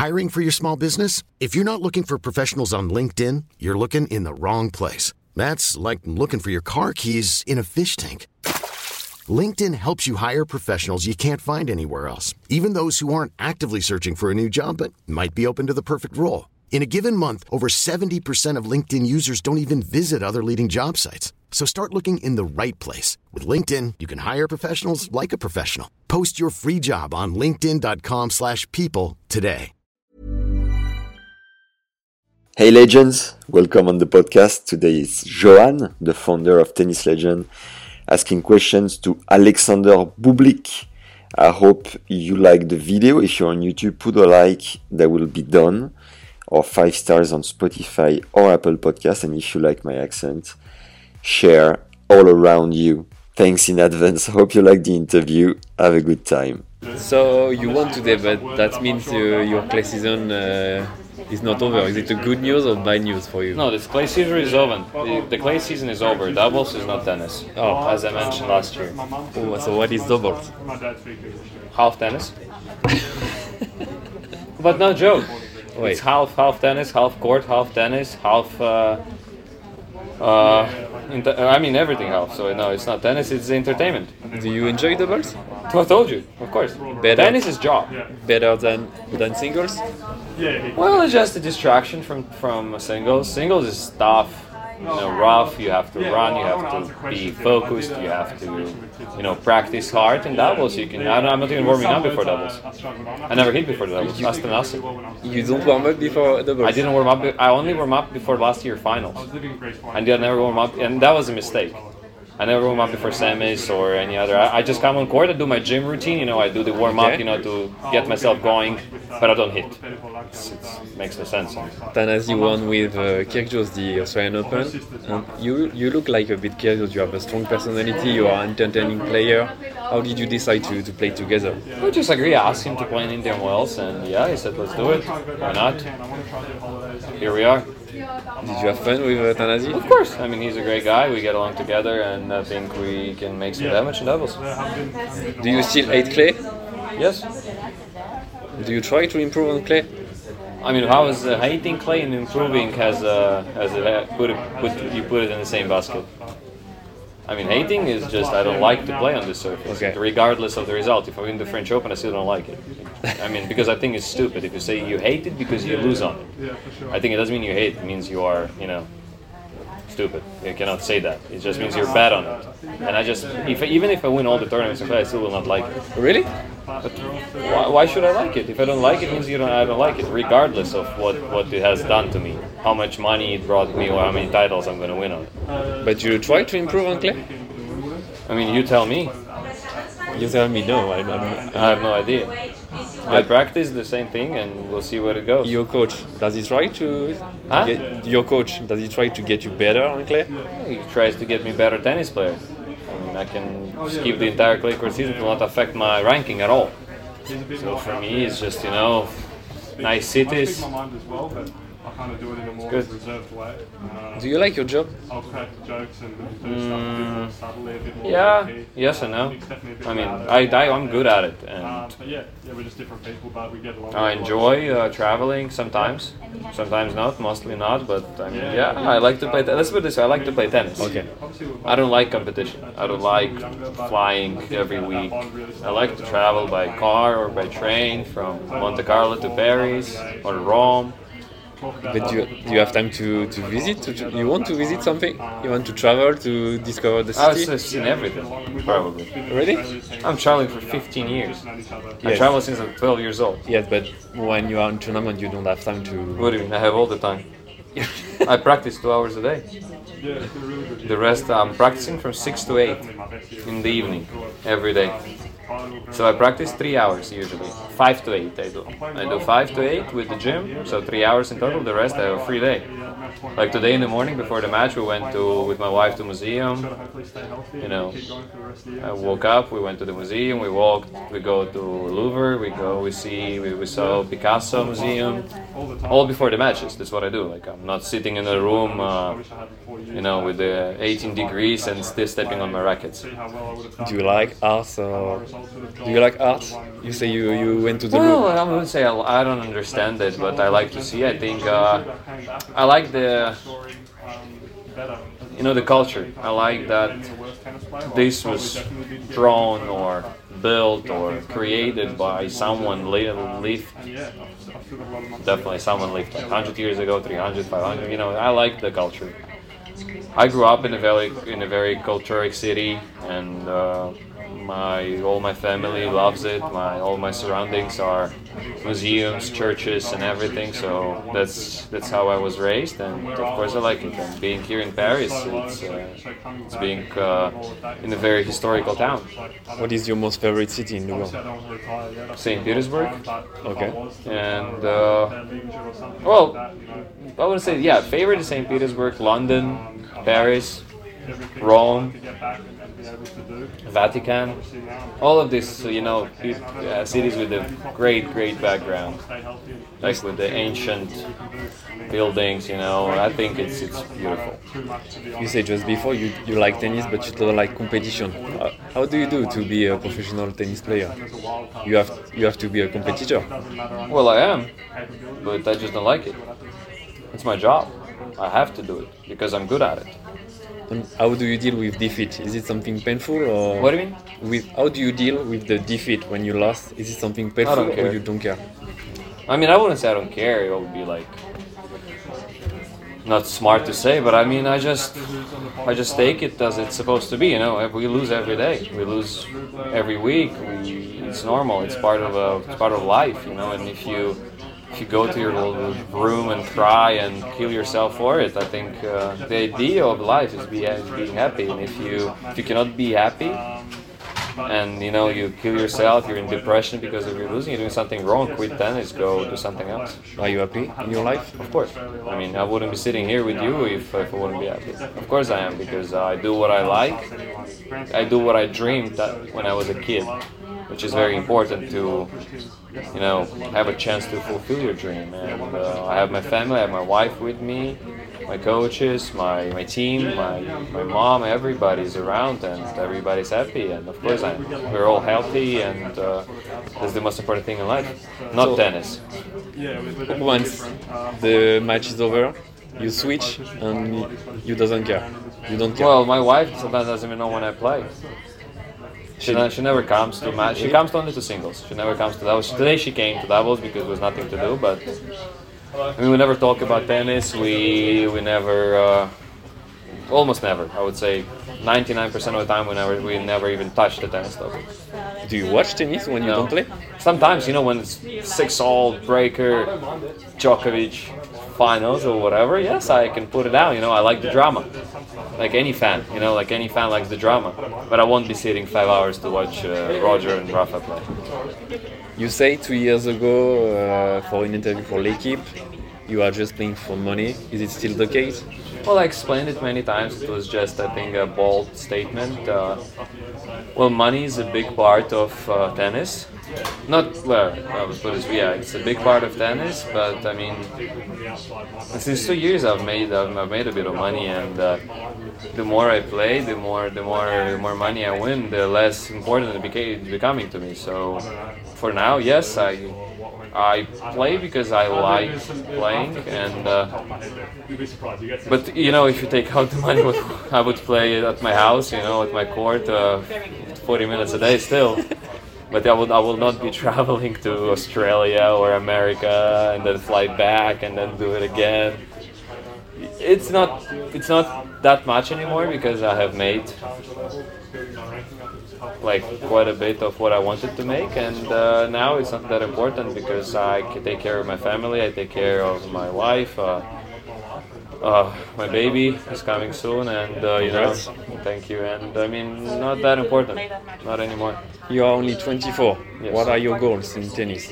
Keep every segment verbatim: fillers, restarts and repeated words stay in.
Hiring for your small business? If you're not looking for professionals on LinkedIn, you're looking in the wrong place. That's like looking for your car keys in a fish tank. LinkedIn helps you hire professionals you can't find anywhere else, even those who aren't actively searching for a new job but might be open to the perfect role. In a given month, over seventy percent of LinkedIn users don't even visit other leading job sites. So start looking in the right place. With LinkedIn, you can hire professionals like a professional. Post your free job on linkedin.com slash people today. Hey legends, welcome on the podcast. Today is Johan, the founder of Tennis Legend, asking questions to Alexander Bublik. I hope you like the video. If you're on YouTube, put a like, that will be done. Or five stars on Spotify or Apple Podcasts. And if you like my accent, share all around you. Thanks in advance. Hope you like the interview. Have a good time. So you won today, but that means uh, your clay season uh, is not over. Is it a good news or bad news for you? No, the clay season is over. The, the clay season is over. Doubles is not tennis. Oh, as I mentioned last year. Oh, so what is doubles? Half tennis. But no joke. Wait. It's half half tennis, half court, half tennis, half. Uh, uh, inter- I mean everything half. So no, it's not tennis. It's entertainment. Do you enjoy doubles? I told you, of course. Better. Tennis is job. Better than than singles? Well, it's just a distraction from from singles. Singles is tough, you know, rough. You have to run. You have to be focused. You have to, you know, practice hard. And doubles, you can. I'm not even warming up before doubles. I never hit before doubles. Hasta nothing. You don't warm up before doubles? I didn't warm up. I only warm up before last year finals. I did never warm up, and that was a mistake. I never warm up before semis or any other. I, I just come on court, I do my gym routine, you know, I do the warm up, Okay. you know, to get myself going, but I don't hit. It makes no sense. Tanasi won with uh, Kyrgios the Australian Open. And you you look like a bit Kyrgios. You have a strong personality. You are an entertaining player. How did you decide to, to play together? I just agree. I asked him to play in Indian Wells, and yeah, he said, let's do it. Why not? Here we are. Did you have fun with uh, Tanasi? Of course. I mean, he's a great guy. We get along together, and I think we can make some damage in doubles. Do you still hate clay? Yes. Do you try to improve on clay? I mean, how is uh, hating clay and improving has uh, has it put it put you put it in the same basket? I mean, hating is just I don't like to play on this surface, Okay. regardless of the result. If I win the French Open, I still don't like it. I mean, because I think it's stupid if you say you hate it because you lose on it. I think it doesn't mean you hate; it means you are, you know, stupid. You cannot say that. It just means you're bad on it. And I just, if even if I win all the tournaments, I still will not like it. Really? But why, why should I like it? If I don't like it, it means you don't. I don't like it, regardless of what, what it has done to me, how much money it brought me, or how many titles I'm going to win on it. But you try to improve on clay? I mean, you tell me. You tell me no. I, I, I have no idea. I practice the same thing, and we'll see where it goes. Your coach, does he try to Huh? get, your coach, does he try to get you better on clay? He tries to get me better tennis player. I mean, I can skip the entire clay court season; it will not affect my ranking at all. So for me, it's just, you know, nice cities. Good. Do you like your job? Mm, yeah, yes and no. I mean, I, I I'm good at it, and I enjoy uh, traveling sometimes. Sometimes not, mostly not. But I mean, yeah, I like to play. T- let's put it this way: I like to play tennis. Okay. I don't like competition. I don't like flying every week. I like to travel by car or by train from Monte Carlo to Paris or Rome. But do you, do you have time to, to visit? To, you want to visit something? You want to travel to discover the I've city? seen everything, probably. Really? I'm traveling for fifteen years. I Yes. travel since I'm twelve years old. Yes, but when you are in tournament, you don't have time to... What do you mean? I have all the time. I practice two hours a day. The rest I'm practicing from six to eight in the evening, every day. So I practice three hours usually, five to eight I do. I do five to eight with the gym, so three hours in total. The rest I have a free day. Like today in the morning before the match, we went to with my wife to museum. You know, I woke up, we went to the museum, we walked, we go to Louvre, we go, we see, we, we saw Picasso museum. All before the matches. That's what I do. Like I'm not sitting in a room, uh, you know, with the eighteen degrees and still stepping on my rackets. Do you like art or Do you like art? You say you, you went to the Well, Louvre. I wouldn't say I, I don't understand it, but I like to see. I think uh, I like the, you know, the culture. I like that this was drawn or built or created by someone later lived. Definitely someone lived like one hundred years ago, three hundred, five hundred. You know, I like the culture. I grew up in a very in a very cultural city, and uh, my all my family loves it. My all my surroundings are museums, churches, and everything. So that's that's how I was raised, and of course I like it. And being here in Paris, it's uh, it's being uh, in a very historical town. What is your most favorite city in the world? Saint Petersburg, Okay. and uh, well, I would say yeah, favorite is Saint Petersburg, London, Paris, Rome, Vatican, all of these, you know, uh, cities with a great, great background, like with the ancient buildings, you know. I think it's it's beautiful. You say just before you, you like tennis, but you don't like competition. How, how do you do to be a professional tennis player? You have you have to be a competitor. Well, I am, but I just don't like it. It's my job. I have to do it because I'm good at it. And how do you deal with defeat? Is it something painful or What do you mean? with how do you deal with the defeat when you lost? Is it something painful don't or care. you don't care? I mean, I wouldn't say I don't care. It would be like not smart to say, but I mean, I just, I just take it as it's supposed to be. You know, we lose every day. We lose every week. We, it's normal. It's part of a, it's part of life. You know, and if you, if you go to your little room and cry and kill yourself for it, I think uh, the idea of life is, be, is being happy. And if you, if you cannot be happy, and you know you kill yourself, you're in depression because of you're losing, you're doing something wrong, quit tennis, go do something else. Are you happy in your life? Of course. I mean, I wouldn't be sitting here with you if, if I wouldn't be happy. Of course I am, because I do what I like. I do what I dreamed that when I was a kid, which is very important to, you know, have a chance to fulfill your dream. And uh, I have my family, I have my wife with me, my coaches, my, my team, my, my mom, everybody's around and everybody's happy. And of course, I'm, we're all healthy, and uh, that's the most important thing in life. Not So- tennis. Once the match is over, you switch and you doesn't care. You don't care. Well, my wife sometimes doesn't even know when I play. She, ne- she never comes to match. She comes only to singles. She never comes to doubles. Today she came to doubles because there was nothing to do. But I mean, we never talk about tennis. We we never, uh, almost never. I would say ninety-nine percent of the time we never we never even touch the tennis topic. Do you watch tennis when you No. don't play? Sometimes, you know, when it's six-all breaker, Djokovic finals or whatever, yes, I can put it down. You know, I like the drama, like any fan. You know, like any fan likes the drama. But I won't be sitting five hours to watch uh, Roger and Rafa play. You say two years ago uh, for an interview for L'Equipe, you are just playing for money. Is it still the case? Well, I explained it many times. It was just, I think, a bold statement. Uh, well, money is a big part of uh, tennis. Not, well, I would put it, yeah, it's a big part of tennis, but I mean, since two years I've made, I've, I've made a bit of money, and uh, the more I play, the more, the more, the more money I win, the less important it became, it's becoming to me. So, for now, yes, I, I play because I like playing, and uh, but you know, if you take out the money, I would play at my house, you know, at my court, uh, forty minutes a day still. But I will, I will not be traveling to Australia or America and then fly back and then do it again. It's not, it's not that much anymore because I have made like quite a bit of what I wanted to make, and uh, now it's not that important because I can take care of my family, I take care of my wife. Uh, Uh, my baby is coming soon, and uh, you know, thank you. And I mean, not that important, not anymore. You are only twenty-four. Yes. What are your goals in tennis?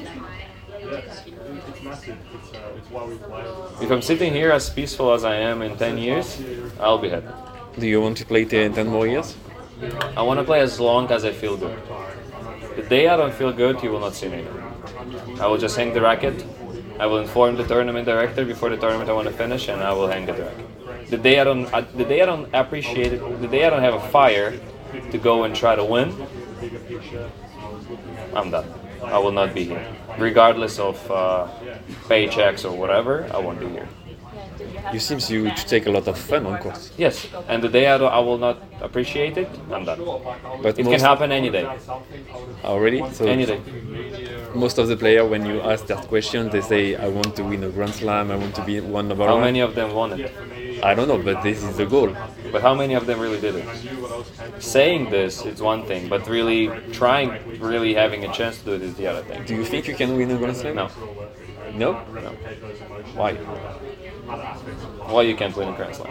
If I'm sitting here as peaceful as I am in ten years, I'll be happy. Do you want to play ten, ten more years? I want to play as long as I feel good. The day I don't feel good, you will not see me. I will just hang the racket. I will inform the tournament director before the tournament I want to finish, and I will hang the racket. The day I don't, uh, the day I don't appreciate it, the day I don't have a fire to go and try to win, I'm done. I will not be here. Regardless of uh, paychecks or whatever, I won't be here. You seem you to take a lot of fun on course. Yes, and the day I, do, I will not appreciate it, I'm done. But it can happen any day. Already? So any day. Most of the players, when you ask that question, they say, I want to win a Grand Slam, I want to be one number How one. How many of them won it? I don't know, but this is the goal. But how many of them really did it? Saying this is one thing, but really trying, really having a chance to do it is the other thing. Do you think you can win a Grand Slam? No. No? No. Why? Why you can't win a Grand Slam?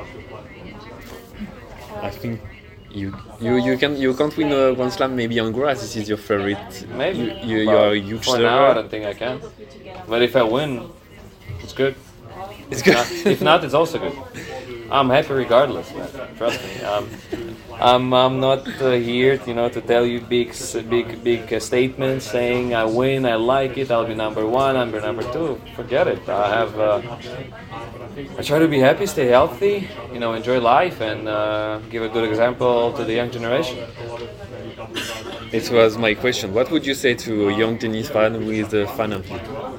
I think you you you can you can't win a Grand Slam maybe on grass. This is your favorite. Maybe. You, you, you But are a huge for server. now, I don't think I can. But if I win, it's good. It's good. If not, it's also good. I'm happy regardless, man. Trust me. Um, I'm I'm not uh, here, you know, to tell you big big big uh, statements saying I win, I like it, I'll be number one, I'm number two. Forget it. I have. Uh, I try to be happy, stay healthy, you know, enjoy life, and uh, give a good example to the young generation. It was my question. What would you say to a young tennis fan with a fan of you?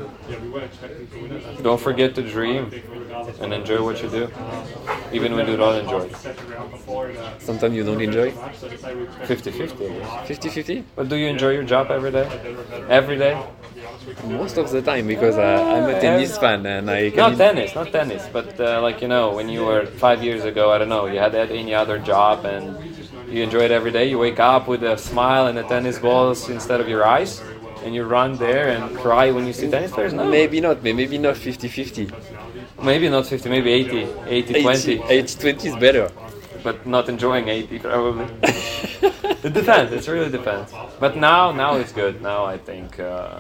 Don't forget to dream and enjoy what you do, even when you don't enjoy it. Sometimes you don't enjoy? fifty-fifty, I guess. fifty-fifty? But do you enjoy your job every day? Every day? Most of the time, because uh, I'm a tennis fan and I can... Not tennis, not tennis, but uh, like, you know, when you were five years ago, I don't know, you had any other job and you enjoy it every day, you wake up with a smile and a tennis balls instead of your eyes, and you run there and cry when you see tennis players? No. Maybe not, maybe not fifty-fifty. Maybe not fifty, maybe eighty, eighty twenty. eighty twenty is better. But not enjoying eighty probably. It depends, it really depends. But now, now it's good. Now I think uh,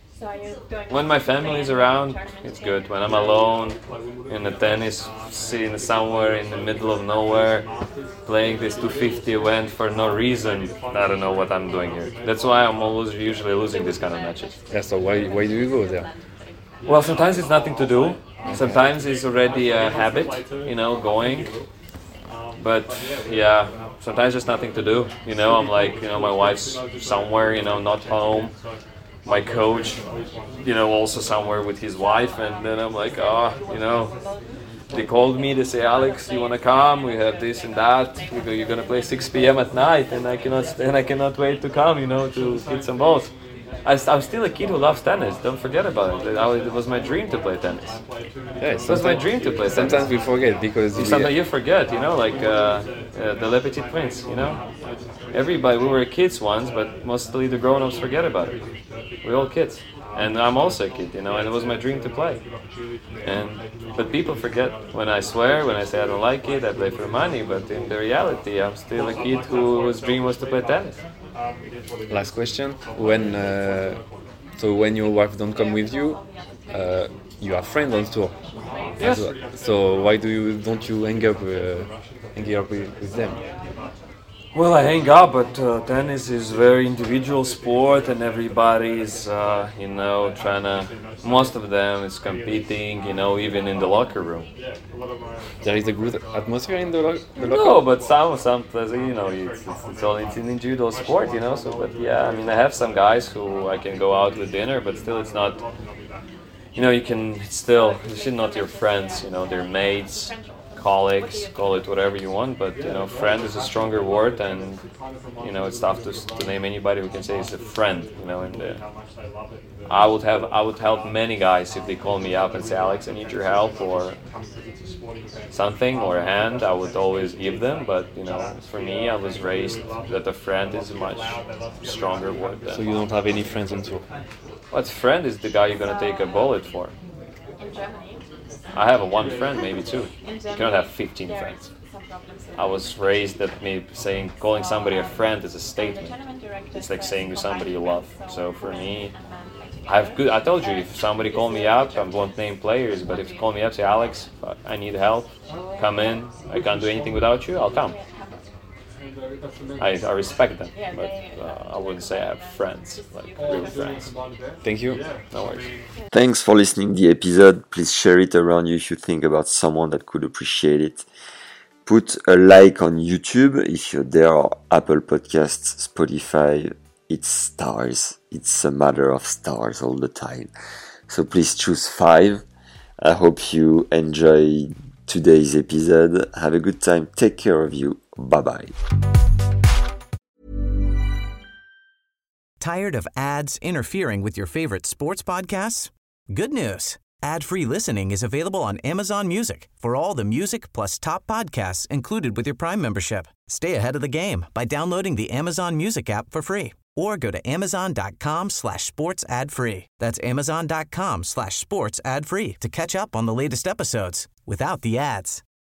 when my family is around, it's good. When I'm alone in a tennis scene somewhere in the middle of nowhere, playing this two fifty event for no reason, I don't know what I'm doing here. That's why I'm always usually losing these kind of matches. Yeah, so why, why do you go there? Well, sometimes it's nothing to do. Sometimes it's already a habit, you know, going. But yeah, sometimes there's nothing to do. You know, I'm like, you know, my wife's somewhere, you know, not home. My coach, you know, also somewhere with his wife, and then I'm like, oh, you know, they called me, they say, Alex, you want to come? We have this and that. We go, you're gonna play six p.m. at night, and I cannot, and I cannot wait to come, you know, to hit some balls. I, I'm still a kid who loves tennis. Don't forget about it. I, it was my dream to play tennis. Yeah, it was my dream to play tennis. Sometimes we forget because we, sometimes you forget, you know, like uh, uh, the Le Petit Prince, you know. Everybody, we were kids once, but mostly the grown-ups forget about it. We're all kids, and I'm also a kid, you know. And it was my dream to play. And but people forget when I swear, when I say I don't like it, I play for money. But in the reality, I'm still a kid whose dream was to play tennis. Last question: When uh, so when your wife don't come with you, uh, you are friends on tour. Yes. Well. So why do you don't you hang up uh, hang up with, with them? Well, I hang up, but uh, tennis is a very individual sport, and everybody is, uh, you know, trying to. Most of them is competing, you know, even in the locker room. There is a good atmosphere in the, lo- the locker. No, but some, some, you know, it's, it's, it's all it's an individual sport, you know. So, but yeah, I mean, I have some guys who I can go out with dinner, but still, it's not. You know, you can it's still. It's not your friends, you know, they're mates. Colleagues, call it whatever you want, but you know, friend is a stronger word, and you know, it's tough to, to name anybody who can say it's a friend. You know, and uh, I would have, I would help many guys if they call me up and say, Alex, I need your help or something or a hand. I would always give them, but you know, for me, I was raised that a friend is a much stronger word. Than So you don't have any friends on tour. What friend is the guy you're gonna take a bullet for? In Germany. I have a one friend, maybe two. You cannot have fifteen friends. I was raised that me saying calling somebody a friend is a statement. It's like saying to somebody you love. So for me, I have good. I told you, if somebody call me up, I won't name players, but if you call me up, say Alex, I need help, come in. I can't do anything without you. I'll come. I, I respect them, but uh, I wouldn't say I have friends, like real friends. Thank you. No worries. Thanks for listening to the episode. Please share it around you if you think about someone that could appreciate it. Put a like on YouTube if you're there, or Apple Podcasts, Spotify, it's stars. It's a matter of stars all the time. So please choose five. I hope you enjoy today's episode. Have a good time. Take care of you. Bye-bye. Tired of ads interfering with your favorite sports podcasts? Good news. Ad-free listening is available on Amazon Music for all the music plus top podcasts included with your Prime membership. Stay ahead of the game by downloading the Amazon Music app for free or go to amazon.com slash sports ad free. That's amazon.com slash sports ad free to catch up on the latest episodes without the ads.